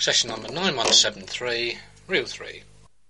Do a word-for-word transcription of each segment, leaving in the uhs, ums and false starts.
Session number nine one seven three, reel three.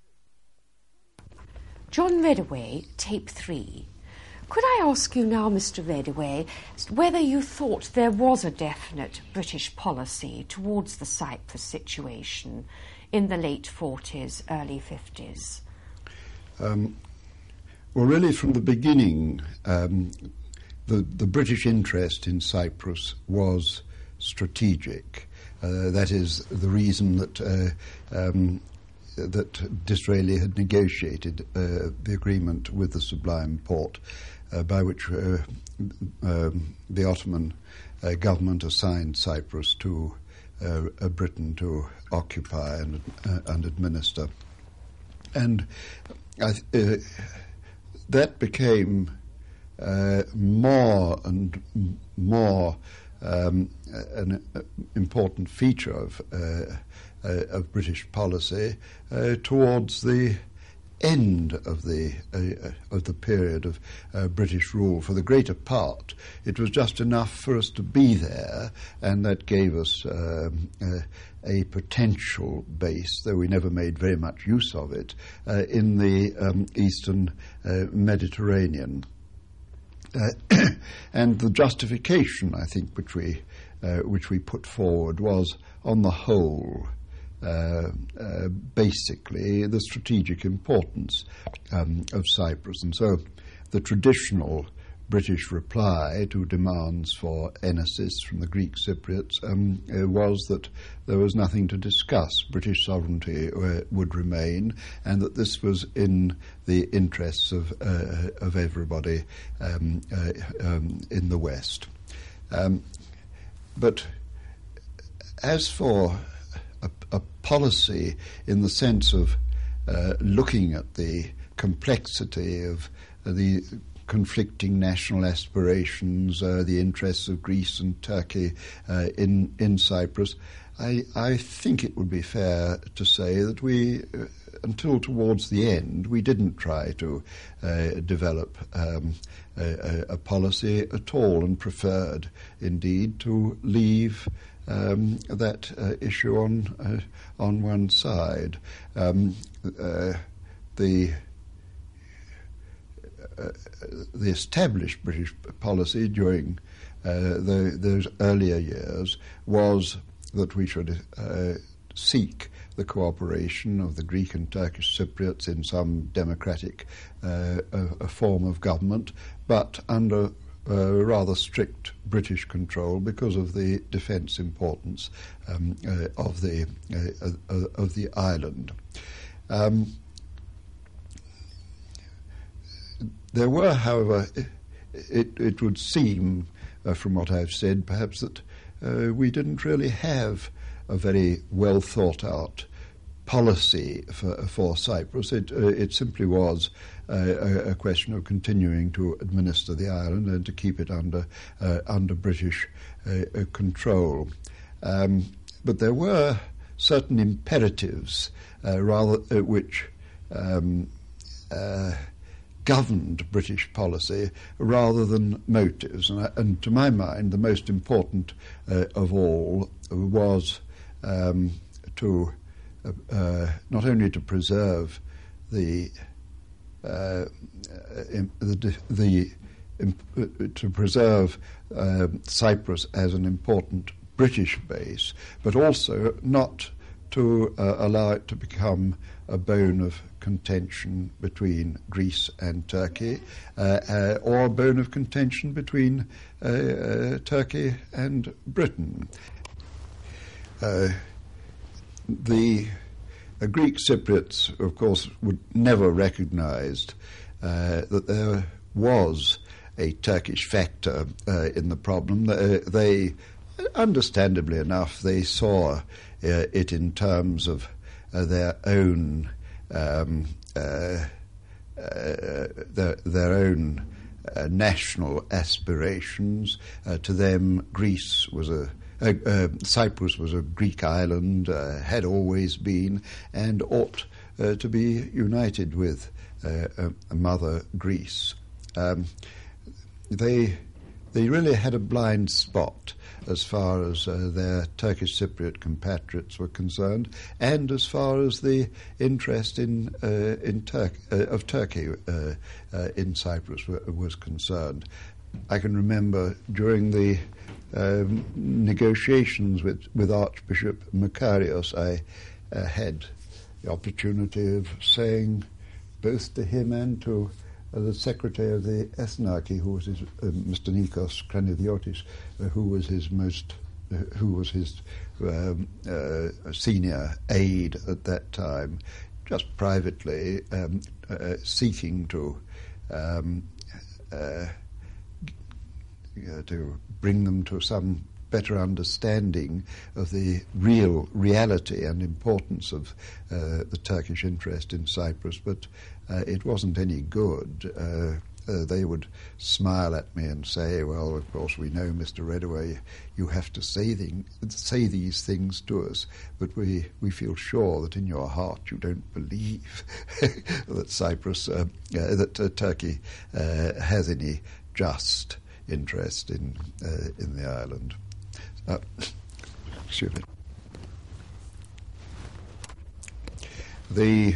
John Redaway, tape three. Could I ask you now, Mister Redaway, whether you thought there was a definite British policy towards the Cyprus situation in the late forties, early fifties? Um, well, really from the beginning, um, the, the British interest in Cyprus was strategic. Uh, that is the reason that uh, um, that Disraeli had negotiated uh, the agreement with the Sublime Porte, uh, by which uh, um, the Ottoman uh, government assigned Cyprus to uh, uh, Britain to occupy and, uh, and administer. And I th- uh, that became uh, more and m- more Um, an uh, important feature of uh, uh, of British policy uh, towards the end of the uh, of the period of uh, British rule. For the greater part, it was just enough for us to be there, and that gave us um, uh, a potential base, though we never made very much use of it, uh, in the um, eastern uh, Mediterranean. Uh, and the justification, I think, which we uh, which we put forward was, on the whole, uh, uh, basically the strategic importance um, of Cyprus. And so the traditional British reply to demands for enesis from the Greek Cypriots um, uh, was that there was nothing to discuss. British sovereignty uh, would remain, and that this was in the interests of uh, of everybody um, uh, um, in the West. Um, but as for a, a policy in the sense of uh, looking at the complexity of uh, the conflicting national aspirations, uh, the interests of Greece and Turkey uh, in in Cyprus, I, I think it would be fair to say that we, uh, until towards the end, we didn't try to uh, develop um, a, a policy at all, and preferred, indeed, to leave um, that uh, issue on uh, on one side. Um, uh, the Uh, the established British policy during uh, the, those earlier years was that we should uh, seek the cooperation of the Greek and Turkish Cypriots in some democratic uh, a, a form of government, but under uh, rather strict British control because of the defence importance um, uh, of the uh, uh, of the island. Um, There were, however, it, it would seem, uh, from what I've said, perhaps that uh, we didn't really have a very well thought out policy for, for Cyprus. It, uh, it simply was uh, a, a question of continuing to administer the island and to keep it under uh, under British uh, control. Um, but there were certain imperatives, uh, rather uh, which. Um, uh, governed British policy rather than motives. And, and to my mind, the most important uh, of all was um, to uh, uh, not only to preserve the uh, the, the uh, to preserve uh, Cyprus as an important British base, but also not to uh, allow it to become a bone of contention between Greece and Turkey, uh, uh, or a bone of contention between uh, uh, Turkey and Britain. Uh, the uh, Greek Cypriots, of course, would never recognised uh, that there was a Turkish factor uh, in the problem. Uh, they, understandably enough, they saw uh, it in terms of uh, their own um, uh, uh, their, their own uh, national aspirations. Uh, to them, Greece was a uh, uh, Cyprus was a Greek island, uh, had always been, and ought uh, to be united with uh, a, a mother Greece. Um, they they really had a blind spot as far as uh, their Turkish Cypriot compatriots were concerned, and as far as the interest in uh, in Tur- uh, of Turkey uh, uh, in Cyprus w- was concerned. I can remember during the um, negotiations with, with Archbishop Makarios, I uh, had the opportunity of saying both to him and to uh, the secretary of the Ethnarchy, who was his, uh, Mister Nikos Kranidiotis, uh, who was his most, uh, who was his um, uh, senior aide at that time, just privately um, uh, seeking to um, uh, Uh, to bring them to some better understanding of the real reality and importance of uh, the Turkish interest in Cyprus, but uh, it wasn't any good. Uh, uh, they would smile at me and say, well, of course we know, Mister Redaway, you have to say, thing, say these things to us, but we, we feel sure that in your heart you don't believe that Cyprus, uh, uh, that uh, Turkey uh, has any just interest in uh, in the island. Uh, excuse me. The,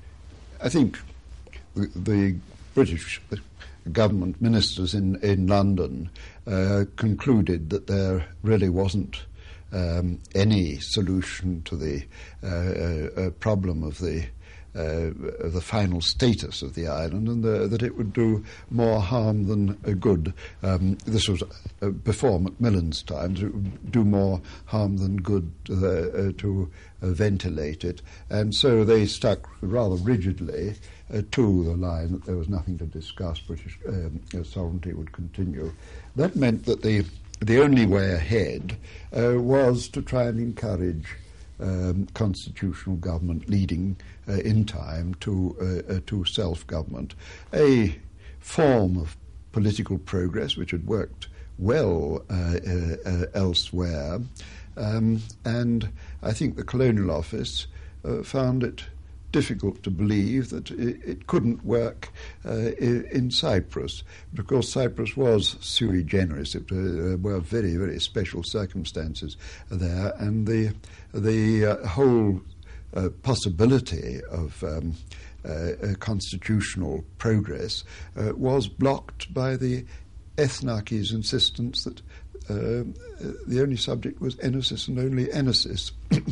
I think the, the British government ministers in in London uh, concluded that there really wasn't um, any solution to the uh, uh, problem of the. Uh, the final status of the island, and the, that it would do more harm than uh, good. Um, this was uh, before Macmillan's times. It would do more harm than good uh, uh, to uh, ventilate it, and so they stuck rather rigidly uh, to the line that there was nothing to discuss. British um, sovereignty would continue. That meant that the the only way ahead uh, was to try and encourage Um, constitutional government, leading uh, in time to uh, uh, to self-government, a form of political progress which had worked well uh, uh, uh, elsewhere, um, and I think the Colonial Office uh, found it difficult to believe that it, it couldn't work uh, in, in Cyprus. But of course, Cyprus was sui generis. It uh, were very, very special circumstances there, and the the uh, whole uh, possibility of um, uh, constitutional progress uh, was blocked by the Ethnarchy's insistence that uh, the only subject was Enosis and only Enosis.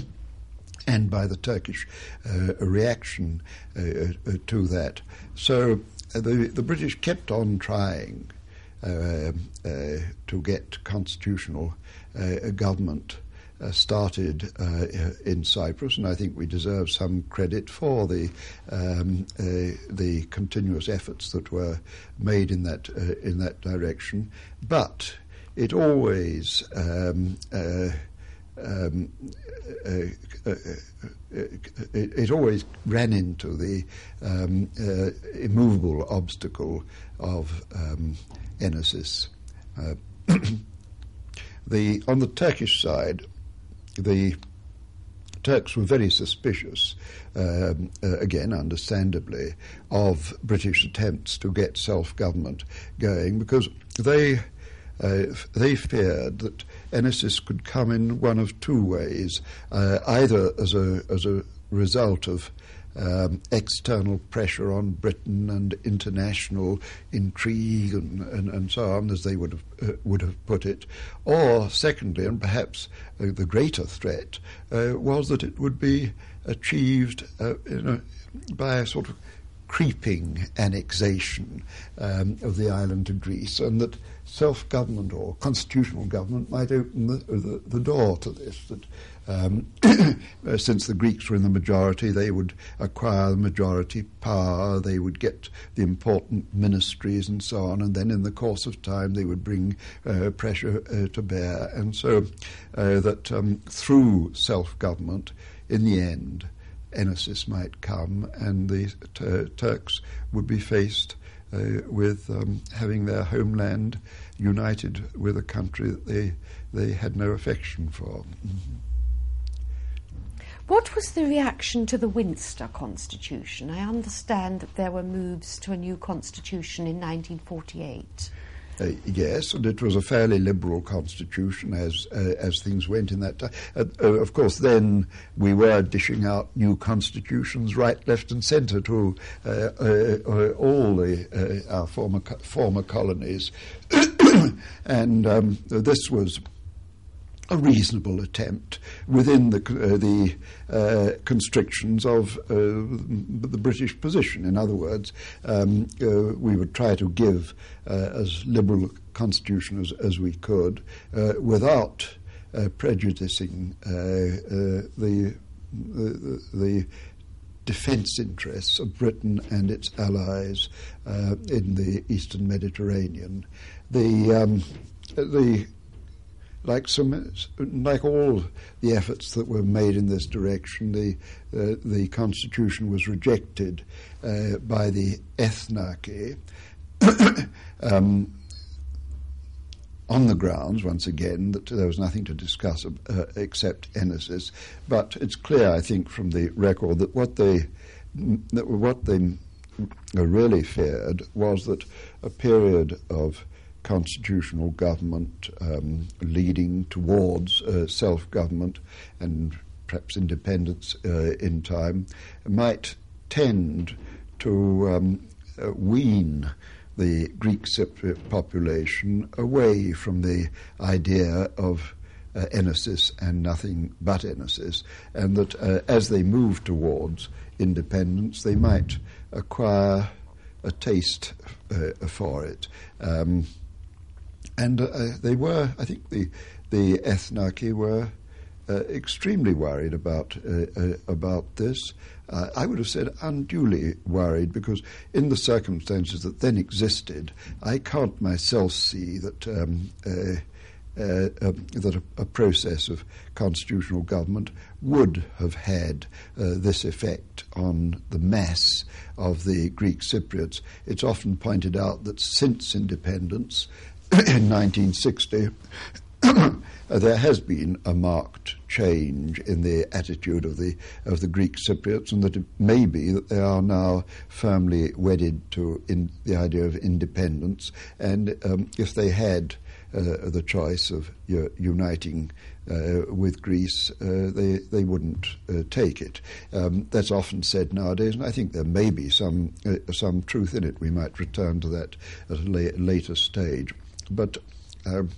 And by the Turkish uh, reaction uh, uh, to that. So uh, the, the British kept on trying uh, uh, to get constitutional uh, government uh, started uh, in Cyprus, and I think we deserve some credit for the um, uh, the continuous efforts that were made in that uh, in that direction. But it always um, uh, Um, uh, uh, uh, it, it always ran into the um, uh, immovable obstacle of um, Enosis. Uh, the on the Turkish side, the Turks were very suspicious, um, uh, again, understandably, of British attempts to get self-government going, because they Uh, they feared that Enosis could come in one of two ways, uh, either as a as a result of um, external pressure on Britain and international intrigue and, and, and so on, as they would have uh, would have put it, or secondly, and perhaps uh, the greater threat, uh, was that it would be achieved uh, in a, by a sort of creeping annexation um, of the island to Greece, and that self-government or constitutional government might open the, the, the door to this, that um, since the Greeks were in the majority, they would acquire the majority power, they would get the important ministries and so on, and then in the course of time they would bring uh, pressure uh, to bear, and so uh, that um, through self-government, in the end, Enosis might come, and the uh, Turks would be faced uh, with um, having their homeland united with a country that they they had no affection for. Mm-hmm. What was the reaction to the Winster Constitution? I understand that there were moves to a new constitution in nineteen forty-eight. Uh, yes, and it was a fairly liberal constitution as uh, as things went in that time. Uh, uh, of course, then we were dishing out new constitutions right, left, and centre to uh, uh, uh, all the, uh, our former co- former colonies, and um, this was a reasonable attempt within the uh, the uh, constrictions of uh, the British position. In other words, um, uh, we would try to give uh, as liberal a constitution as, as we could uh, without uh, prejudicing uh, uh, the, the the defence interests of Britain and its allies uh, in the Eastern Mediterranean. The um, the Like some, like all the efforts that were made in this direction, the uh, the constitution was rejected uh, by the ethnarchy um, on the grounds, once again, that there was nothing to discuss uh, except Enesis. But it's clear, I think, from the record that what they that what they really feared was that a period of constitutional government um, leading towards uh, self-government and perhaps independence uh, in time might tend to um, uh, wean the Greek Cypriot population away from the idea of uh, Enesis and nothing but Enesis, and that uh, as they move towards independence they might acquire a taste uh, for it. Um, And uh, they were, I think the the ethnarchy were uh, extremely worried about uh, uh, about this. Uh, I would have said unduly worried, because in the circumstances that then existed, I can't myself see that um, uh, uh, uh, that a, a process of constitutional government would have had uh, this effect on the mass of the Greek Cypriots. It's often pointed out that since independence in nineteen sixty, there has been a marked change in the attitude of the of the Greek Cypriots, and that it may be that they are now firmly wedded to in the idea of independence. And um, if they had uh, the choice of uh, uniting uh, with Greece, uh, they they wouldn't uh, take it. Um, that's often said nowadays, and I think there may be some uh, some truth in it. We might return to that at a la- later stage. But um,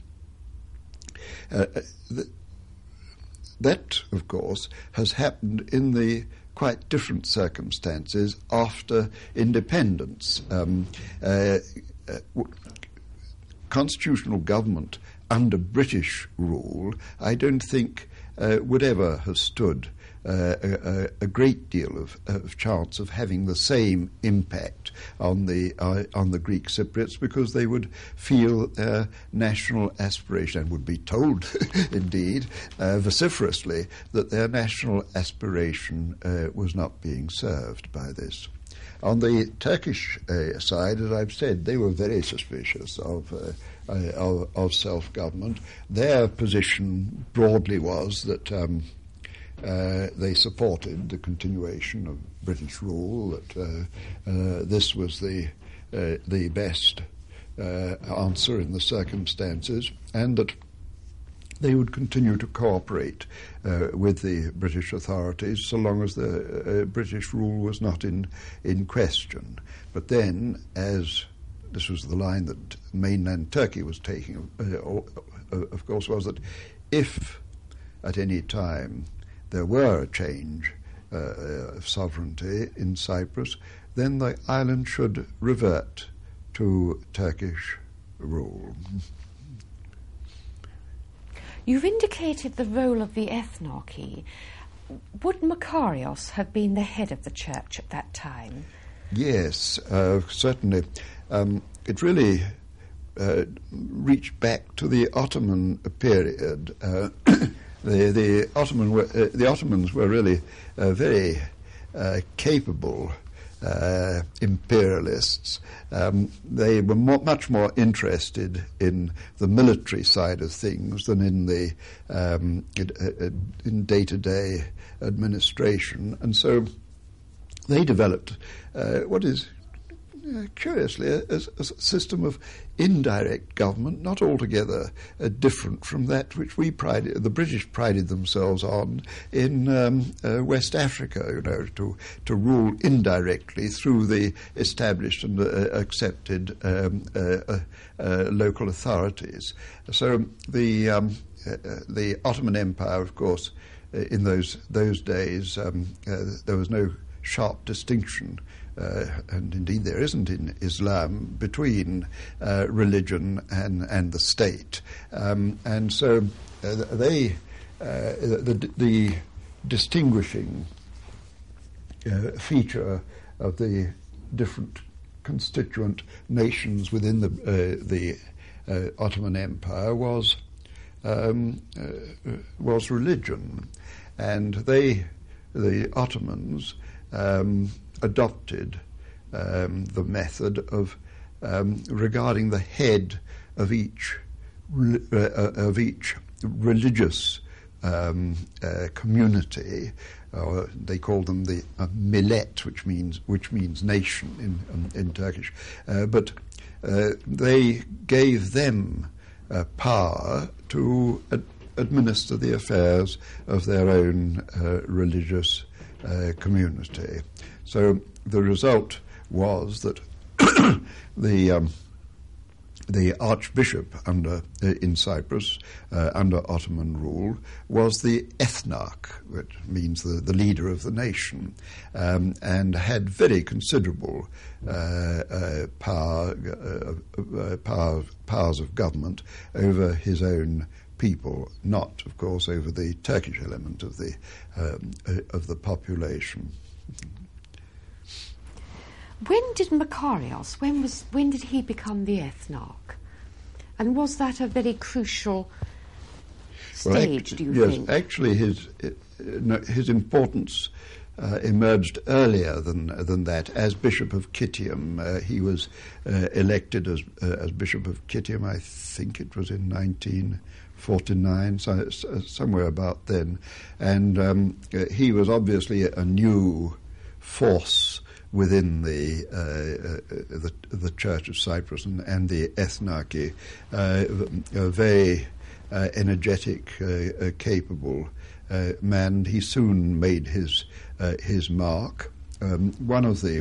uh, th- that, of course, has happened in the quite different circumstances after independence. Um, uh, uh, w- constitutional government under British rule, I don't think uh, would ever have stood Uh, a, a great deal of, of chance of having the same impact on the uh, on the Greek Cypriots, because they would feel their national aspiration, and would be told, indeed, uh, vociferously, that their national aspiration uh, was not being served by this. On the Turkish uh, side, as I've said, they were very suspicious of, uh, uh, of, of self-government. Their position broadly was that Um, Uh, they supported the continuation of British rule, that uh, uh, this was the uh, the best uh, answer in the circumstances, and that they would continue to cooperate uh, with the British authorities so long as the uh, British rule was not in, in question. But then, as this was the line that mainland Turkey was taking, uh, of course, was that if at any time there were a change uh, of sovereignty in Cyprus, then the island should revert to Turkish rule. You've indicated the role of the ethnarchy. Would Makarios have been the head of the church at that time? Yes, uh, certainly. Um, it really uh, reached back to the Ottoman period. Uh, The, the, Ottoman were, uh, the Ottomans were really uh, very uh, capable uh, imperialists. Um, they were more, much more interested in the military side of things than in the um, in, in day-to-day administration, and so they developed uh, what is uh, curiously, a, a, a system of indirect government, not altogether uh, different from that which we prided, the British prided themselves on in um, uh, West Africa, you know, to, to rule indirectly through the established and uh, accepted um, uh, uh, uh, local authorities. So the, um, uh, the Ottoman Empire, of course, uh, in those, those days, um, uh, there was no sharp distinction, uh, and indeed there isn't in Islam, between uh, religion and, and the state. Um, and so uh, they, uh, the, the distinguishing uh, feature of the different constituent nations within the, uh, the uh, Ottoman Empire was, um, uh, was religion. And they, the Ottomans, Um, adopted um, the method of um, regarding the head of each re- uh, of each religious um, uh, community. Uh, they call them the uh, millet, which means which means nation in um, in Turkish. Uh, but uh, they gave them uh, power to ad- administer the affairs of their own uh, religious Uh, community. So the result was that the um, the archbishop under uh, in Cyprus uh, under Ottoman rule was the ethnarch, which means the, the leader of the nation, um, and had very considerable uh, uh, power, uh, uh, power powers of government over his own people, not, of course, over the Turkish element of the um, uh, of the population. When did Makarios? When was? When did he become the ethnarch? And was that a very crucial stage? Well, act- do you yes, think? actually, his uh, no, his importance uh, emerged earlier than than that. As Bishop of Kitium, uh, he was uh, elected as uh, as Bishop of Kitium. I think it was in nineteen forty-nine, so, uh, somewhere about then, and um, uh, he was obviously a, a new force within the, uh, uh, the the Church of Cyprus and, and the ethnarchy, uh, a very uh, energetic, uh, uh, capable uh, man. He soon made his uh, his mark. Um, one of the,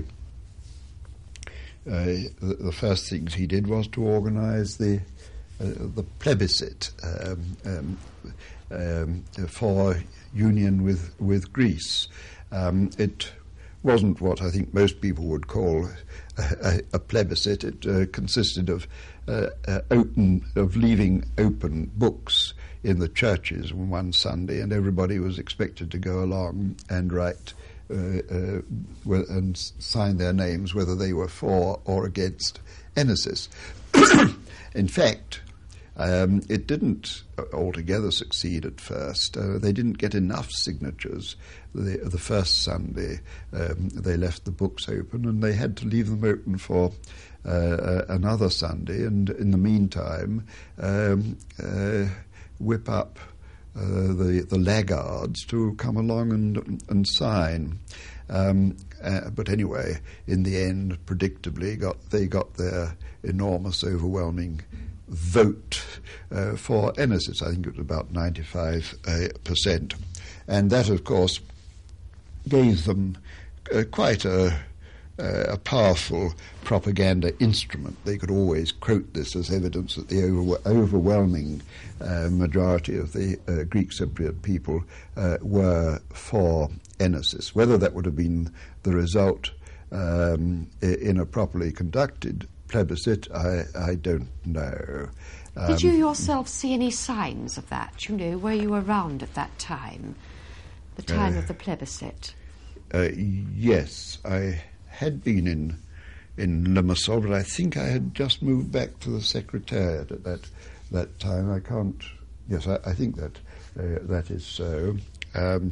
uh, the the first things he did was to organise the Uh, the plebiscite um, um, um, for union with with Greece. Um, it wasn't what I think most people would call a, a, a plebiscite. It uh, consisted of uh, uh, open of leaving open books in the churches on one Sunday, and everybody was expected to go along and write uh, uh, and sign their names whether they were for or against Enesis. In fact, Um, it didn't altogether succeed at first. Uh, they didn't get enough signatures the, the first Sunday. Um, they left the books open, and they had to leave them open for uh, uh, another Sunday, and in the meantime um, uh, whip up uh, the, the laggards to come along and, and sign. Um, uh, but anyway, in the end, predictably, got they got their enormous, overwhelming vote uh, for Enesis. I think it was about ninety-five percent. Uh, and that, of course, gave them uh, quite a, uh, a powerful propaganda instrument. They could always quote this as evidence that the over- overwhelming uh, majority of the uh, Greek Cypriot people uh, were for Enesis. Whether that would have been the result um, in a properly conducted plebiscite, I, I don't know. Um, Did you yourself see any signs of that? You know, were you around at that time, the time uh, of the plebiscite? Uh, yes, I had been in in Limassol, but I think I had just moved back to the Secretariat at that that time. I can't. Yes, I, I think that uh, that is so. Um,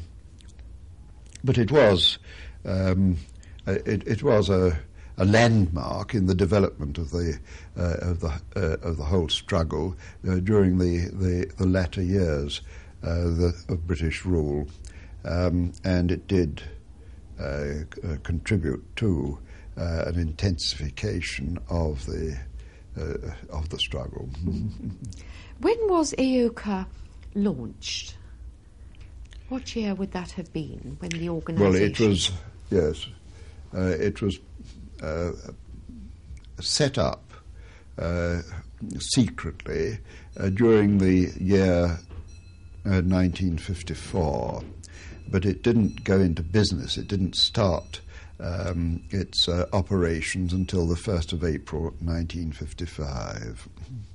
but it was um, it, it was a. a landmark in the development of the uh, of the uh, of the whole struggle uh, during the, the, the latter years uh, the, of British rule, um, and it did uh, c- uh, contribute to uh, an intensification of the uh, of the struggle. When was E O C A launched? What year would that have been when the organisation... Well, it was, yes, uh, it was uh, set up uh, secretly uh, during the year uh, nineteen fifty-four, but it didn't go into business. It didn't start um, its uh, operations until the first of April nineteen fifty-five.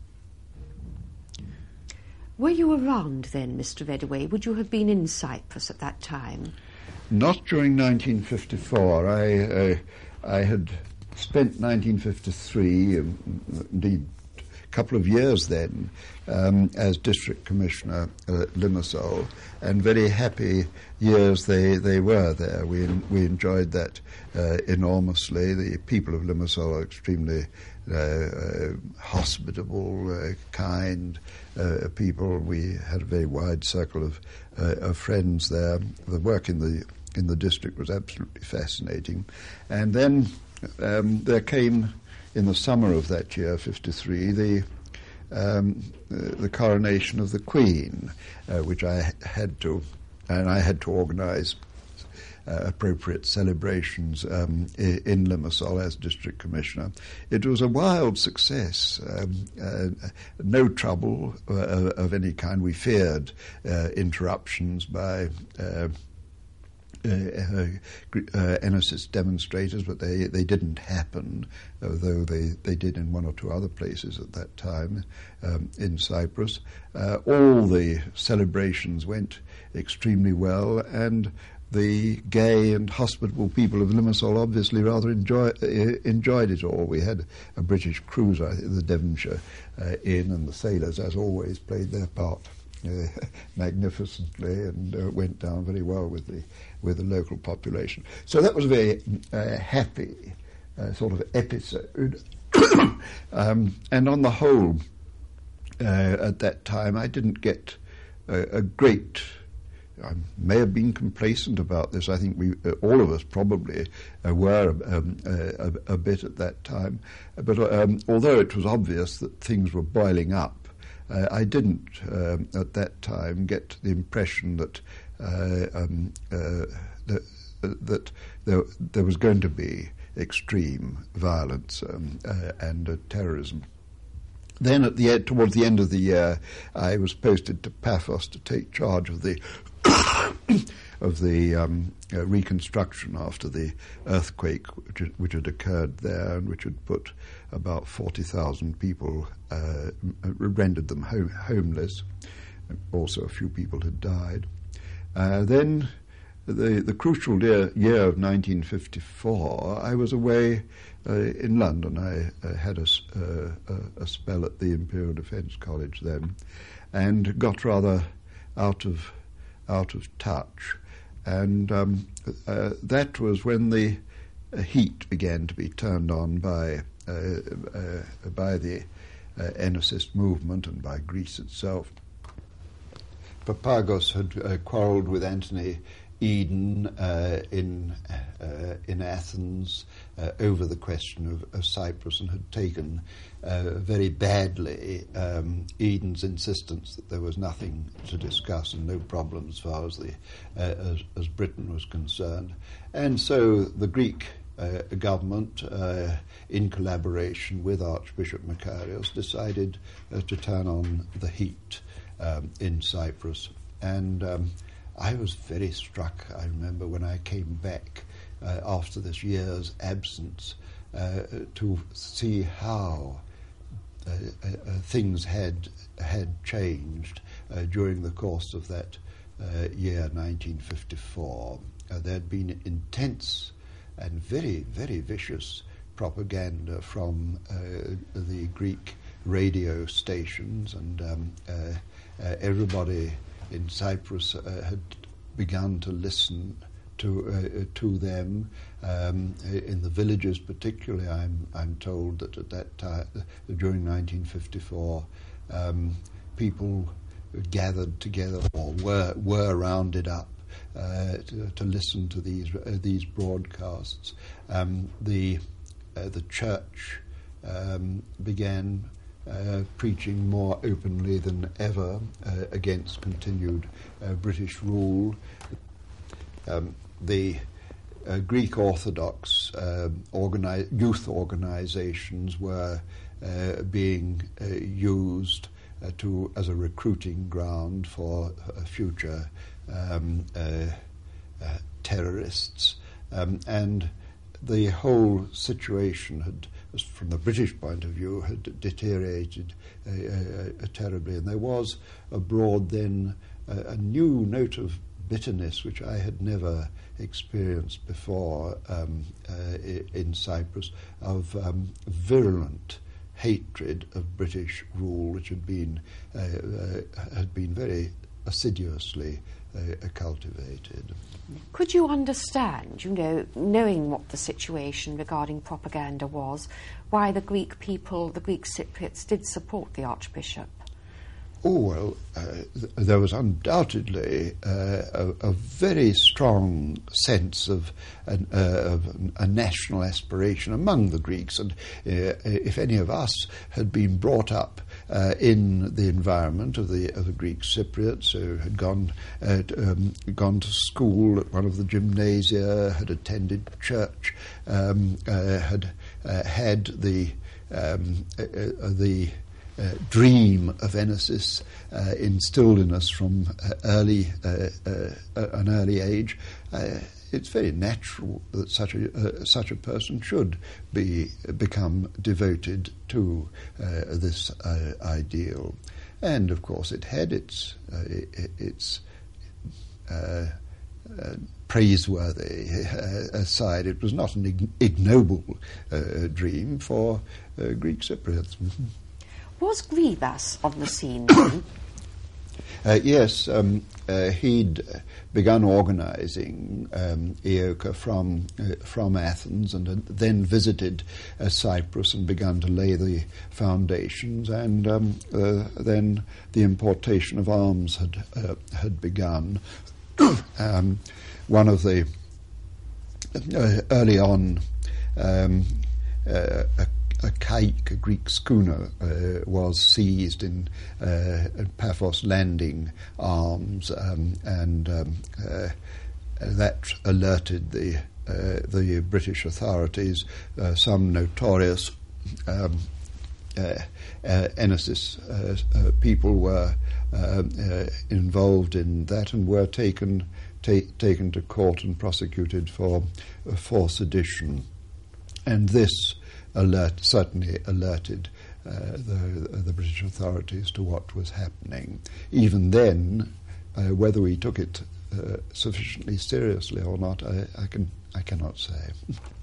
Were you around then, Mister Vedaway? Would you have been in Cyprus at that time? Not during nineteen fifty-four. I, uh, I had spent nineteen fifty-three, um, indeed a couple of years then, um, as District Commissioner at Limassol, and very happy years they, they were there. We, we enjoyed that uh, enormously. The people of Limassol are extremely uh, uh, hospitable, uh, kind uh, people. We had a very wide circle of, uh, of friends there. The work in the in the district was absolutely fascinating. And then um, there came, in the summer of that year, fifty-three, the um, uh, the coronation of the Queen, uh, which I had to, and I had to organise uh, appropriate celebrations um, in, in Limassol as District Commissioner. It was a wild success, um, uh, no trouble uh, of any kind. We feared uh, interruptions by Uh, Uh, uh, uh, N S S demonstrators, but they, they didn't happen, although they, they did in one or two other places at that time um, in Cyprus. Uh, all the celebrations went extremely well, and the gay and hospitable people of Limassol obviously rather enjoy, uh, enjoyed it all. We had a British cruiser, I think, the Devonshire uh, Inn, and the sailors, as always, played their part Uh, magnificently, and uh, went down very well with the with the local population. So that was a very uh, happy uh, sort of episode. um, and on the whole, uh, at that time, I didn't get a, a great. I may have been complacent about this. I think we, uh, all of us, probably uh, were um, uh, a, a bit at that time. But um, although it was obvious that things were boiling up, Uh, I didn't, um, at that time, get the impression that uh, um, uh, that, uh, that there, there was going to be extreme violence um, uh, and uh, terrorism. Then, at the end, towards the end of the year, I was posted to Paphos to take charge of the of the um, uh, reconstruction after the earthquake which, which had occurred there, and which had put about forty thousand people, uh, rendered them home, homeless. Also, a few people had died. Uh, then, the the crucial year, year of nineteen fifty-four, I was away uh, in London. I uh, had a, uh, a spell at the Imperial Defence College then, and got rather out of out of touch. And um, uh, that was when the uh, heat began to be turned on by uh, uh, by the uh, N S S movement and by Greece itself. Papagos had uh, quarrelled with Anthony Eden uh, in uh, in Athens uh, over the question of, of Cyprus, and had taken uh, very badly um, Eden's insistence that there was nothing to discuss and no problem as far as the uh, as, as Britain was concerned, and so the Greek uh, government, uh, in collaboration with Archbishop Makarios, decided uh, to turn on the heat um, in Cyprus, and Um, I was very struck, I remember, when I came back uh, after this year's absence uh, to see how uh, uh, things had had changed uh, during the course of that uh, year, nineteen fifty-four. Uh, there had been intense and very, very vicious propaganda from uh, the Greek radio stations, and um, uh, uh, everybody in Cyprus uh, had begun to listen to uh, to them. Um, in the villages, particularly, I'm I'm told that at that time, during nineteen fifty-four, um, people gathered together or were were rounded up uh, to, to listen to these uh, these broadcasts. Um, the uh, the church um, began uh, preaching more openly than ever uh, against continued uh, British rule. Um, the uh, Greek Orthodox uh, organi- youth organizations were uh, being uh, used uh, to as a recruiting ground for uh, future um, uh, uh, terrorists, um, and the whole situation had, from the British point of view, had deteriorated uh, uh, terribly, and there was abroad then a, a new note of bitterness which I had never experienced before um, uh, in Cyprus, of um, virulent hatred of British rule, which had been uh, uh, had been very assiduously uh, cultivated. Could you understand, you know, knowing what the situation regarding propaganda was, why the Greek people, the Greek Cypriots, did support the Archbishop? Oh, well, uh, th- there was undoubtedly uh, a, a very strong sense of, an, uh, of a national aspiration among the Greeks, and uh, if any of us had been brought up uh, in the environment of the of the Greek Cypriots, who had gone uh, t- um, gone to school at one of the gymnasia, had attended church, um, uh, had uh, had the um, uh, uh, the Uh, dream of Enosis uh, instilled in us from uh, early uh, uh, an early age, uh, it's very natural that such a uh, such a person should be become devoted to uh, this uh, ideal, and of course it had its uh, its uh, uh, praiseworthy uh, side. It was not an ig- ignoble uh, dream for uh, Greek Cypriots. Was Grivas on the scene then? Uh, yes, um, uh, he'd begun organising um, E O C A from uh, from Athens, and had then visited uh, Cyprus and begun to lay the foundations, and um, uh, then the importation of arms had uh, had begun. um, one of the uh, early on um, uh, a A caïque, a Greek schooner, uh, was seized in uh, at Paphos landing arms, um, and um, uh, that alerted the uh, the British authorities. Uh, some notorious um, uh, uh, Enosis uh, uh, people were uh, uh, involved in that and were taken ta- taken to court and prosecuted for uh, for sedition, and this alert certainly alerted uh, the the British authorities to what was happening. Even then, uh, whether we took it uh, sufficiently seriously or not, I, I can I cannot say.